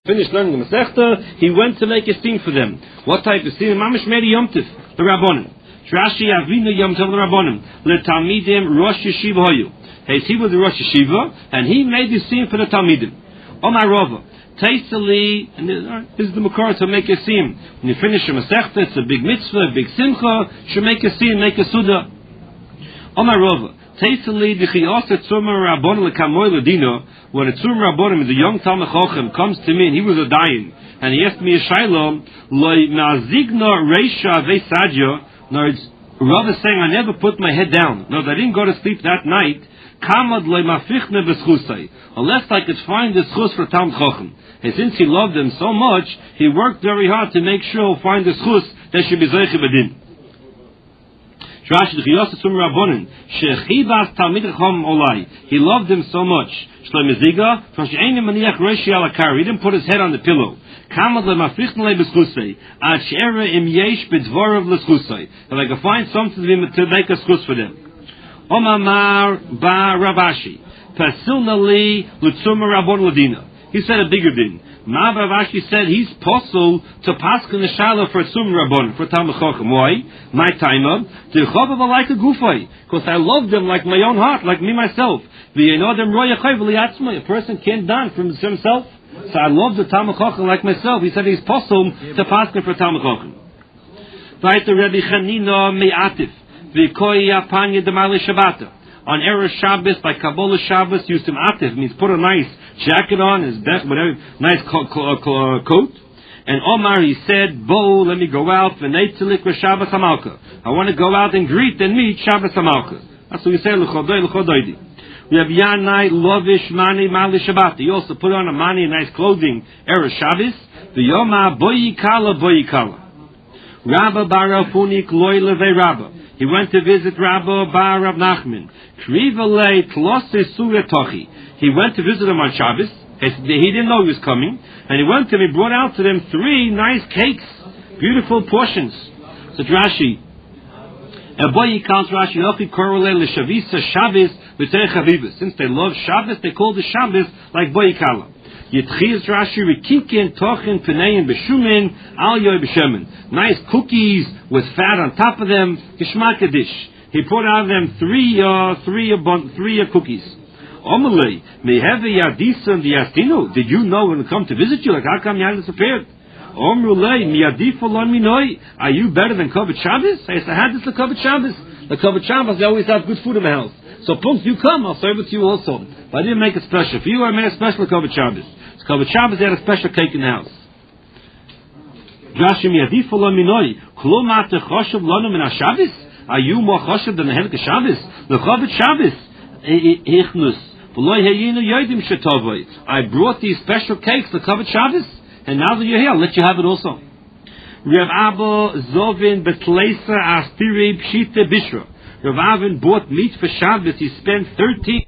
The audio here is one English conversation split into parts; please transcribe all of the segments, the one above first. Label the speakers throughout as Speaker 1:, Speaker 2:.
Speaker 1: Finished learning the Masechta, he went to make a steam for them. What type of steam? Mamish made a Yom Tif, the Rabbonim. Rashi Avinu Yom Tov the Rabbonim. Le Talmidim Rosh Yeshiva Hoyu. He was the Rosh Yeshiva, and he made the steam for the Talmidim. Omar Rova. Tastily, and this is the Makar to make a steam. When you finish a Masechta, it's a big mitzvah, a big simcha, should make a steam, make a suda. Omar Rova. Tastily, the Chiyasa Tzumar Rabbon Lekamoy Ladino. When a Tzum Rabbonim, the young Talmud Chochem, comes to me and he was a dying, and he asked me a shaila, loy ma'azigno reisha vesadyo. No, Rav is saying I never put my head down. No, I didn't go to sleep that night. Kamad loy mafichne b'schusay, unless I could find the schus for Talmud Chochem. And since he loved them so much, he worked very hard to make sure he'll find the schus that should be zeiche b'din. He loved them so much. He didn't put his head on the pillow. If I could find something to make a schus for them. He said a bigger din. Ravashi said he's possible to paskin the shala for Tzum Rabbon, for Talmud Chochem. Why? My time of the Chavav like a gufay, because I love them like my own heart, like me myself. A person can't dance from himself, so I love the Talmud Chochem like myself. He said he's possible to paskin for Talmud Chochem. Weiter Rabbi Chanina me'atif v'koy yapanya demali Shabbata. On Erev Shabbos, by Kabbalah Shabbos, used to atif, means put a nice jacket on, his best, whatever, nice coat. And Omar, he said, Bo, let me go out, v'neitzilik v'Shabbos HaMalka. I want to go out and greet and meet Shabbos HaMalka. That's what we say, l'chodoidi. We have Yanai, Lovish, Mani, Mali Shabbat. He also put on a Mani, nice clothing, Erev Shabbos. V'yoma, boyi kala. Rabba bar Rafunik, loy levei Rabba. He went to visit Rabba bar Rav Nachman. He went to visit him on Shabbos. He didn't know he was coming. And he went to him, he brought out to them 3 nice cakes. Beautiful portions. So Rashi. Since they love Shabbos, they call the Shabbos like Boyi Kala. Yitchiz Rashi Rikikin Tochin Penein Beshumin Al Yoy Beshemin. Nice cookies with fat on top of them. Gishmak Dish. He put out of them three cookies. Omelei, meheve yadisa diastino. Did you know when we come to visit you? Like how come you hadn't disappeared? Omrulei miyadifalon minoi. Are you better than Kavod Shabbos? I said, how does the Kavod Shabbos? The Kavod Shabbos, they always have good food in the house. So punkt, you come, I'll serve it to you also. But I didn't make it special. For you, I made a special Kavod Shabbos. So Kavod Shabbos, they had a special cake in the house. Rashi miyadifalon minoi. Kloma techoshav lanu min ha-Shabbos? Are you more choshev than the Helke Shabbos? The Chavit Shabbos, Ichnus. I brought these special cakes, the Chavit Shabbos, and now that you're here, I'll let you have it also. Rav Abba Zovin Betleisa Astiri Pshita Bishra. Rav Avin bought meat for Shabbos. He spent 13.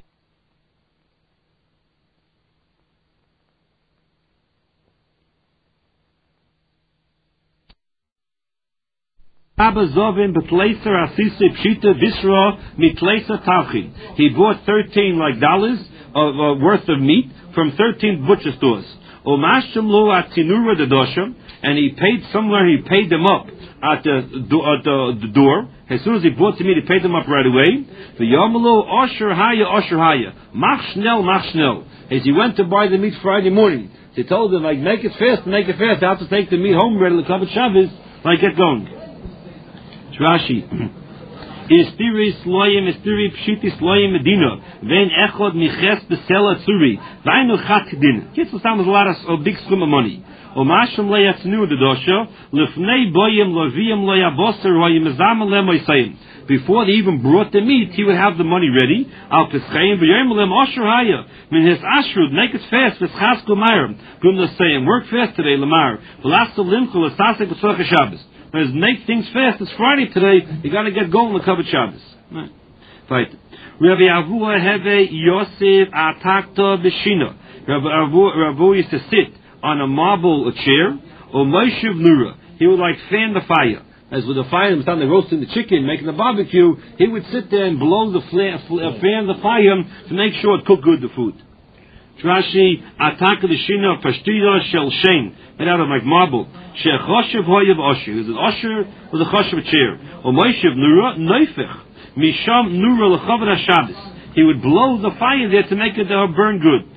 Speaker 1: Abba Zovin Betleiser Asise Pshita Visra Mitleisa Tavchin. He bought $13 worth of meat from 13 butcher stores. Omashim lo at Tinura Dedosha, and he paid somewhere. He paid them up at the door. As soon as he bought the meat, he paid them up right away. The Yomalo Osher Haya Mach Schnell. As he went to buy the meat Friday morning, they told him like make it fast. I have to take the meat home ready to cover Shabbos. Like get going. Rashi. Istiri pshiti sloyim medina. Ven echod miches besela tzuri. Vainu chat din. Kitzur Sam was a lot of big sum of money. Omashim leyatznu the dosha. Lefnei boyim loviyim loyaboser royim ezam lemoisayim. Before they even brought the meat, he would have the money ready. Al pischayim v'yoyim lem osher haya. Min his ashrud, make it fast. V'schasku mayim. Gum l'sayim. Work fast today, lamar. V'lastu limchu l'sasek b'tzorach Shabbos. Make things fast. It's Friday today. You got to get going with Kavod Shabbos. Right. Rabbi Avua Heve Yosef Atakta B'Shina. Rabbi Avua used to sit on a marble chair. Or Moshev Nura. He would like fan the fire. As with the fire, he was on the roasting the chicken, making the barbecue. He would sit there and blow the fan the fire to make sure it cooked good the food. Rashi, Ataka the Shina, Pashtida, Shel Shein, made out of like marble. Shechoshev Hoyev Osher. He was an Osher with a Choshev chair. Or Moshev Nura, Neufech, Misham Nura Lechaved HaShabbos. He would blow the fire there to make it burn good.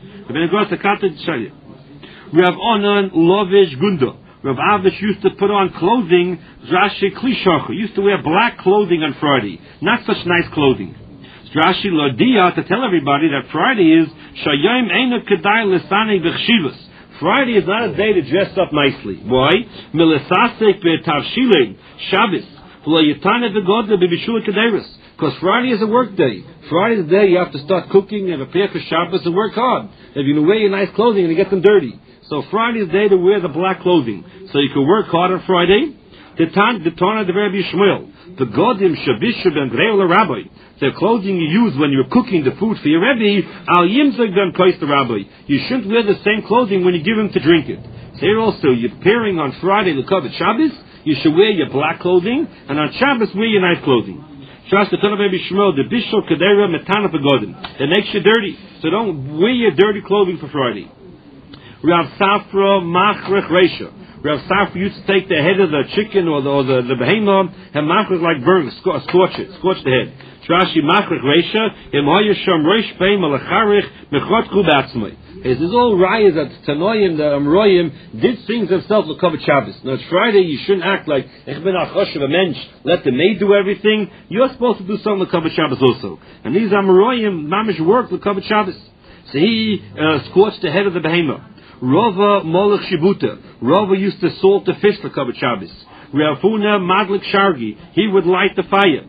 Speaker 1: Rav Onan Lovish Gunda. Rav Avish used to put on clothing, Rashi Klishachu, used to wear black clothing on Friday. Not such nice clothing. Rashi Lodia to tell everybody that Friday is Shayim Eina Kedai Lisani B'chshivas. Friday is not a day to dress up nicely. Why? Milisasek Be'tavshilin Shabbos. V'lo Yitane V'godle B'bishul Kedeiros. Because Friday is a work day. Friday is the day you have to start cooking and prepare for Shabbos and work hard. If you're going to wear your nice clothing and you get them dirty. So Friday is the day to wear the black clothing. So you can work hard on Friday. The Tana the Rabbi Shmuel. The Godim Shabishub and Greil Rabbi. The clothing you use when you're cooking the food for your Rebbe, Al Yimzag Ben Kois the Rabbi. You shouldn't wear the same clothing when you give him to drink it. So here also, you're preparing on Friday to cover Shabbos, you should wear your black clothing, and on Shabbos wear your nice clothing. Shas the Tana Rabbi Shmuel, the Bishul Kedera Metana Pagodim. It makes you dirty. So don't wear your dirty clothing for Friday. Rav Safra Machrech Reisha. Rav Safra used to take the head of the chicken or the behemoth and machrech like burn, scorch the head. Rashi Machrech Reisha, Yemoyasham Reish Peim Alacharich Mechot Kubatzmai. This is all rayas that Tanoim, the Amroyim, did things themselves to cover Shabbos. Now it's Friday, you shouldn't act like Ich bin Achosh of a mensch, let the maid do everything. You're supposed to do something to cover Shabbos also. And these Amroyim, mamish work to cover Shabbos. So he scorched the head of the behemoth. Rava Molech Shibuta. Rava used to salt the fish for cover Shabbos. Rav Huna Madlik Shargi. He would light the fire.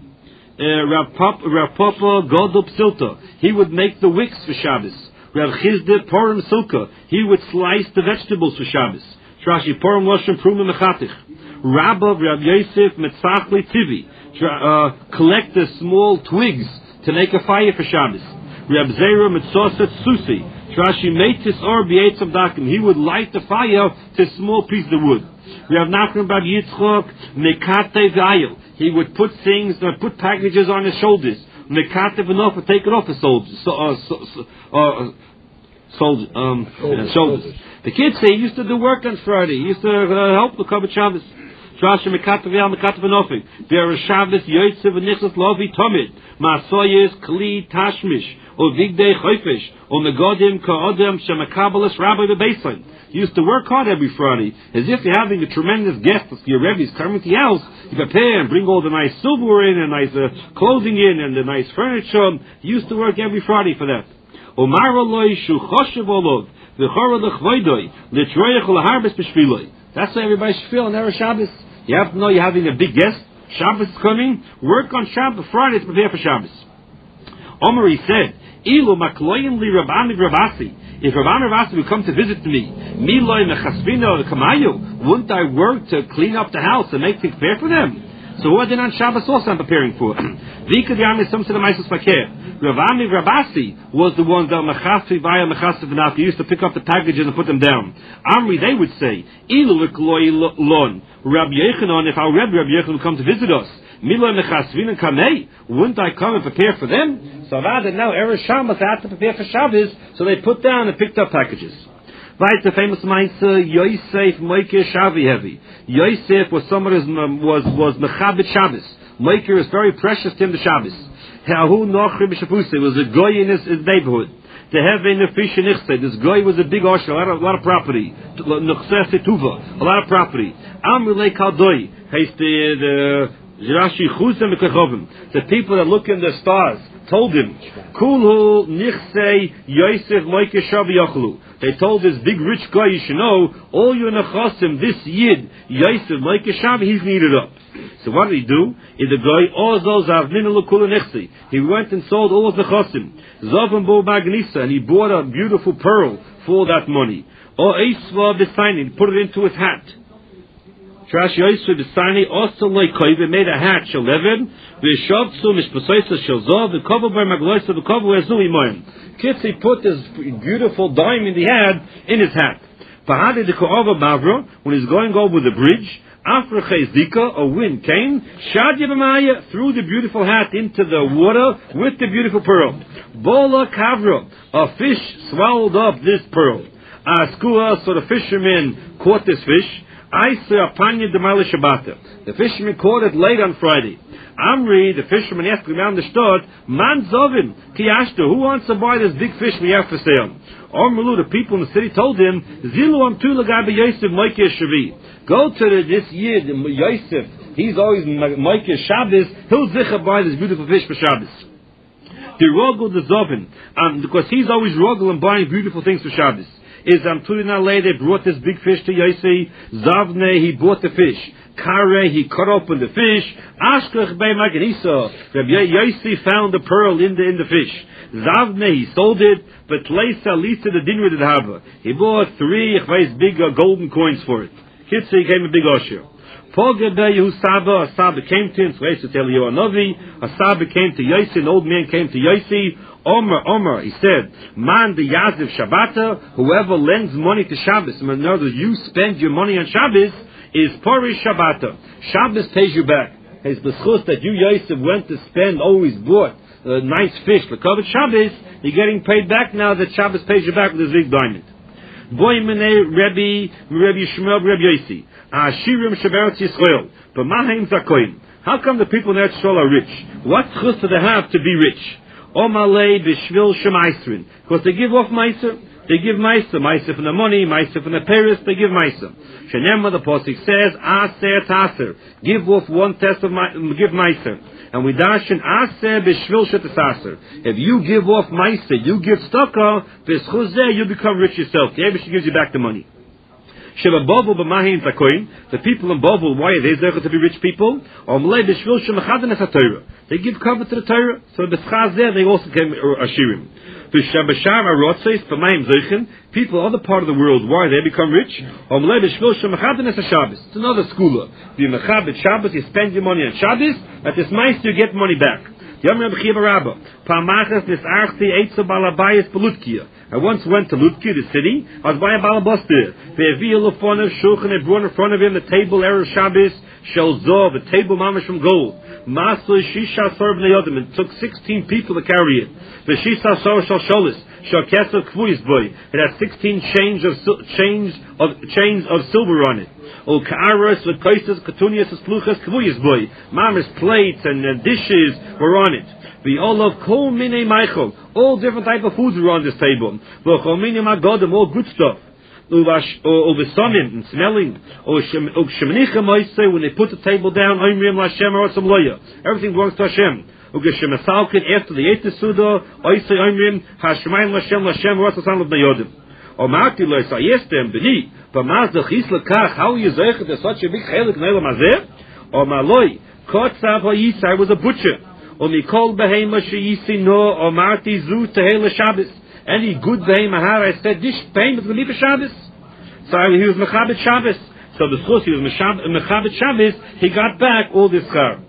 Speaker 1: Rav Papa Godel Psilta. He would make the wicks for Shabbos. Rav Chizde Purim Silka. He would slice the vegetables for Shabbos. Trashi Purim Loshem Pruma Mechatich. Rabba Rav Yosef Metzachli Tivi. Collect the small twigs to make a fire for Shabbos. Rav Zera Metzoset Susi. Trashi Meitis or B'Yetz of Dakim. He would light the fire to a small piece of wood. Rav Nachman Bar Yitzchok Mekate V'Ayil. He would put things, put packages on his shoulders. Mekate V'Nof would take it off his shoulders. The kids say he used to do work on Friday. He used to help the cover Shabbos. Trashi Mekate V'Ayil Mekate V'Nofik. There is Shabbos Yoytze V'Nichas Lovi Tomid. Masoyes Kli Tashmish. Or Vigdei Choyfish, or Megodim Ka'odem Shemakabalis Rabbi Bebeislein. He used to work hard every Friday, as if you're having a tremendous guest. Your Rebbe's coming to your house, you prepare and bring all the nice silverware in, and nice clothing in, and the nice furniture. He used to work every Friday for that. That's why everybody should feel on Erev Shabbos. You have to know you're having a big guest. Shabbos is coming. Work on Shabbos. Friday to prepare for Shabbos. Omri said, Ilu makloyin li Rabban Rabasi. If Rabban Rabasi would come to visit me, Miloi mechasvina or kamayu, wouldn't I work to clean up the house and make things fair for them? So what then on Shabbos also I'm preparing for? Rabban Rabasi was the one that mechasvi via mechasvi v'naf. He used to pick up the packages and put them down. Amri, they would say, Ilu likloi lon. Rabbi Yechanan, if our Rabbi Yechanan would come to visit us, wouldn't I come and prepare for them? So rather now Erev Shabbos I had to prepare for Shabbos, so they put down and picked up packages. Right, the famous Mainzer Yosef Moiker Shavi Heavy. Yosef was someone was Mechabit Shabbos. Moiker is very precious to him the Shabbos. Hahu Nochri B'Shapusi was a goy in his neighborhood. The Heaven of Fish and this guy was a big osher, a lot of property. A lot of property. Amrulei Kaldoi, the people that look in the stars told him, Kulhu Nichsei Yosef Moike Shavi Yochlu. They told this big rich guy, you should know, all your nechasim, this Yid, Yosef Moike Shavi, he's needed up. So what did he do? The guy, he went and sold all his nechasim. Zavim Bo Magnisa, and he bought a beautiful pearl for that money. Or Eisva B'Saini, he put it into his hat. Trash Yosef B'Saini also like Koiv, made a hat, Shalevin, V'Shavtsu Mishpasoisa Shalzov, V'Kovo Bar Magloisa, V'Kovo Ezui Moim. Kids, he put this beautiful diamond he had in his hat. When he's going over the bridge, Afreche Zika, a wind came, Shadya B'maya, threw the beautiful hat into the water with the beautiful pearl. Bola Kavra, a fish swallowed up this pearl. Askua, so the fisherman caught this fish. Aisa Apanya Demala Shabbata. The fisherman caught it late on Friday. Amri, the fisherman, asked him down the stud, Man Zovin, Kiyashta, who wants to buy this big fish we have for sale? Ormalu, the people in the city, told him, Zilu Amtula Gabi Yosef Moike Shavi. Go to this year, the Yosef, he's always Moike Shabbos, he'll zicha buy this beautiful fish for Shabbos. The Rogel the Zovin, because he's always Rogel and buying beautiful things for Shabbos. Is Amturina they brought this big fish to Yosef. Zavne, he bought the fish. Kare, he cut open the fish. Ashkach bei Maganisa, Rabbi Yosef found the pearl in the fish. Zavne, he sold it, but Leisa Lisa the dinner did have. He bought 3 big golden coins for it. Kitsi, he gave him a big usher. Saba, a Saba came to him, to tell you a Novi. A Saba came to Yosef, an old man came to Yosef. Omer, he said, Man the Yaziv Shabbata, whoever lends money to Shabbos, in other words, you spend your money on Shabbos, is Porish Shabbata. Shabbos pays you back. It's b'schus that you, Yosef, went to spend, always bought a nice fish for covered Shabbos, you're getting paid back now that Shabbos pays you back with this big diamond. Boy Menei Rebbe Shmuel, Rebbe Yossi, Ashirim Shabbat Yisrael, but Mahaim Zakoim. How come the people in Eretz Yisrael are rich? What chus do they have to be rich? Omalei b'shvil shemaisrin, because they give off meiser. They give meiser from the money, meiser from the Paris. They give meiser. Shenema, the pasuk says, aser taser, give off 1 test of give meiser. And we dashin aser b'shvil shetasaser. If you give off meiser, you give stokah, b'schuzeh, you become rich yourself. The Eibusher gives you back the money. Sheba Bovel b'mahim takoin. The people in Bovel, why are they there to be rich people? Omalei b'shvil shemachaden es haTorah. They give cover to the Torah, so b'schaz there they also came ashirim. V'shabashar arotzes b'mayim zeichen. People other part of the world, why they become rich? Omalei b'shvil shemachaden es haShabbos. It's another schooler. If you mechabed Shabbos, you spend your money on Shabbos. At this mice you get money back. Yom Reb Chiva Rabba. Pamachas nisarchti eitzo balabayis belutkia. I once went to Lutki, the city. I was by a balabas there. Ve'aviyah lefonav shulchan. They brought in front of him the table erev Shabbos shel zov, a table mamash from gold. Masoi shisha sor bnei yodim. It took 16 people to carry it. Ve'shisha sor shel sholis shel keser kvuyis boy. It had 16 chains of silver on it. O ka'aros v'koises katunias espluchas kvuyis boy. Mamash plates and dishes were on it. We all of kol minei meichel. All different type of foods were on this table. V'chol minei magodim, all good stuff. Uvesonim, and smelling. Shemenicha moisei, when they put the table down, oimrim l'Hashem arotzam loya. Everything belongs to Hashem. Ugeshemesalkin, after the 8th suda, oisei oimrim, hashmayim l'Hashem arotzam l'bnei yodim. Omarti lois, I asked them, b'ni, b'maz d'chis l'kach, how are you zeichet to such a big chelik ne'elam hazeh? Omaloi, kotzav ha'yisa, I was a butcher. Omikol behema sheyisi no, omarti zu tehei l'Shabbos. Any good behema har, I said, this behema is going to be for Shabbos. So he was mechabed Shabbos. So the schus, he was mechabed Shabbos, he got back all this char.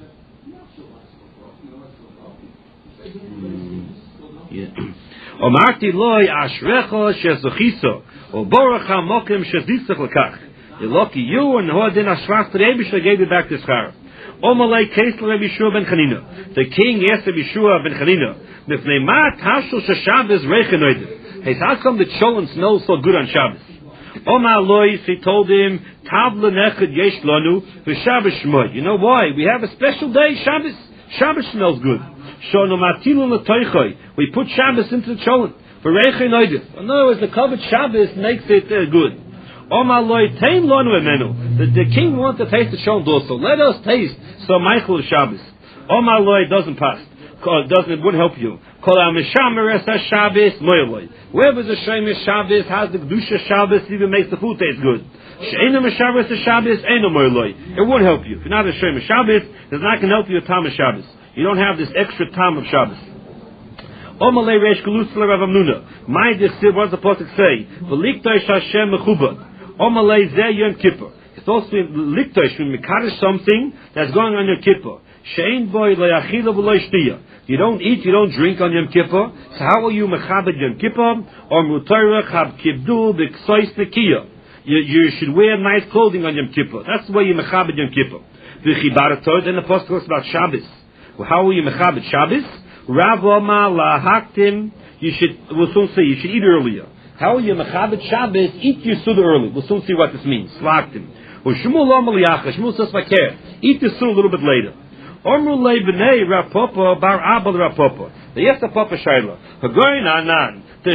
Speaker 1: Omarti loy ashrecha shezuchiso, o borach hamokim shezitzach lekach. You're lucky you, and hoadin ashras to the Eibusher gave you back this char. Omalei Kesel Rabbi Yeshua ben Chanina. The king asked Rabbi Yeshua ben Chanina, "Mifnei ma tashul sheShabbos reichen oidim." Hey, how come the cholent smells so good on Shabbos? Omar Lois, he told him, "Tavla nechad yesh lanu v'Shabbos shmoy." You know why? We have a special day, Shabbos. Shabbos smells good. Shono matilu l'toichoi. We put Shabbos into the cholent for reichen oidim. In other words, the covered Shabbos makes it good. Omar Loy tein lonu emenu. The king wants to taste the cholent also. Let us taste some Michael Shabbos. Omar Loy doesn't pass. It wouldn't help you. Kol ha-mishamer es ha-Shabbos moyeloi. Whoever's a shemer Shabbos has the kedusha Shabbos, even makes the food taste good. She'enu mishamer es ha-Shabbos enu moyeloi. It won't help you. If you're not a shemer Shabbos, it's not going to help you a tam of Shabbos. You don't have this extra tam of Shabbos. Omalei reish gelusel Rav Amnuna. My disciple, what does the pasuk say? V'liktosh Hashem mechubad. Omalei zeh Yom Kippur. It's also liktosh when mekadosh something that's going on Yom Kippur. Shein boy le'achila v'lo shtiya. You don't eat, you don't drink on Yom Kippur. So how will you mechabed Yom Kippur? Or mutarach hab kibdu b'ksois nekiya. You should wear nice clothing on Yom Kippur. That's the way you mechabed Yom Kippur. The Chibaratot, then the Apostle talks about Shabbos. Well, how will you mechabed Shabbos? Rav Omar lahaktim. We'll soon see. You should eat earlier. How will you mechabed Shabbos? Eat your suda early. We'll soon see what this means. Slaktim. Well, Shmuel Omar liyacha. Shmuel says vakeh. Eat the suda a little bit later. Omru le b'nei Rav Papa bar Abel Rav Papa. The yes of Papa Shaila. Hagoyin anan. The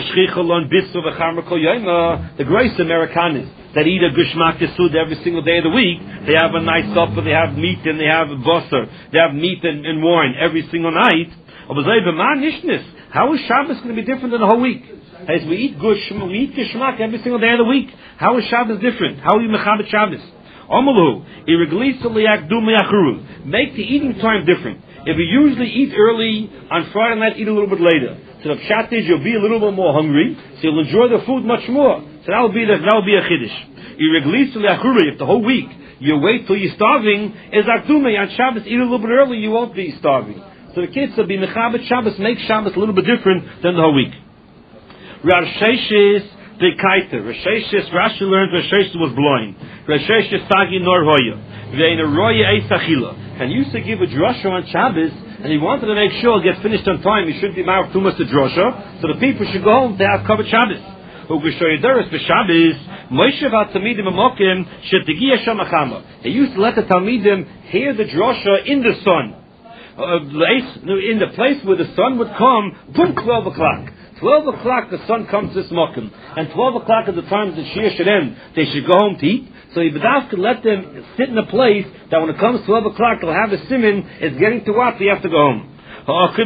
Speaker 1: Grace Americanas that eat a gushmak yesud every single day of the week, they have a nice supper, they have meat and they have busser, they have meat and wine every single night. How is Shabbos going to be different than the whole week? As we eat gushmak every single day of the week, how is Shabbos different? How are you mechabed Shabbos? Make the eating time different. If you usually eat early on Friday night, eat a little bit later. So the pshat is you'll be a little bit more hungry, so you'll enjoy the food much more. So that will be a chiddush. If the whole week you wait till you're starving, is akdume on Shabbos, eat a little bit early, you won't be starving. So the kids will be mechabed Shabbos, make Shabbos a little bit different than the whole week. Rasheshis bekaita. Rasheshis, Rashi learned Rasheshis was blind. Rasheshis tagi nor hoya. Ve'ina roya eisachila. And used to give a drasha on Shabbos, and he wanted to make sure it gets finished on time. He shouldn't be married too much to drasha, so the people should go home to have covered Shabbos. He used to let the Talmidim hear the drasha in the sun, in the place where the sun would come. Boom, 12 o'clock. 12 o'clock the sun comes to this mokum, and 12 o'clock is the time that Shir should end. They should go home to eat. So Yibadav could let them sit in a place that when it comes 12 o'clock they'll have a simon. It's getting to what they have to go home. That's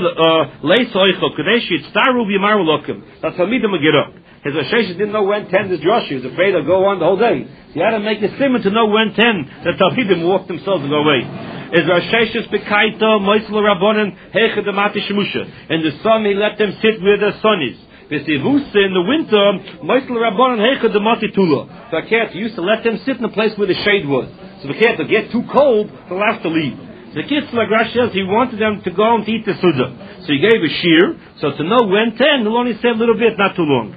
Speaker 1: Talmidim will get up. His Rosh didn't know when 10 is Rosh. He was afraid they'll go on the whole day. So he had to make a simon to know when 10. The Talmidim walk themselves and go away. Is Rosh bekaita moisel rabbanon hecha demati shemusha. In the sun he let them sit where the sun is. In the winter, moisel rabbanon hecha demati tula. So Aket used to let them sit in a place where the shade was. So Aket to get too cold, they'll have to leave. The kids, like Rashi says, he wanted them to go and eat the suda. So he gave a shear. So to know when 10, he'll only say a little bit, not too long.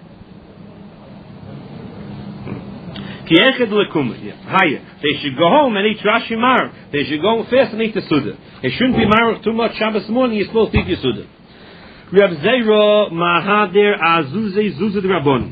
Speaker 1: They should go home and eat Rashi Mar. They should go fast and eat the Suda. They shouldn't be married too much Shabbos morning. You're supposed to eat your Suda. Reb Zera Mahader Azuze Zuzah the Rabbon.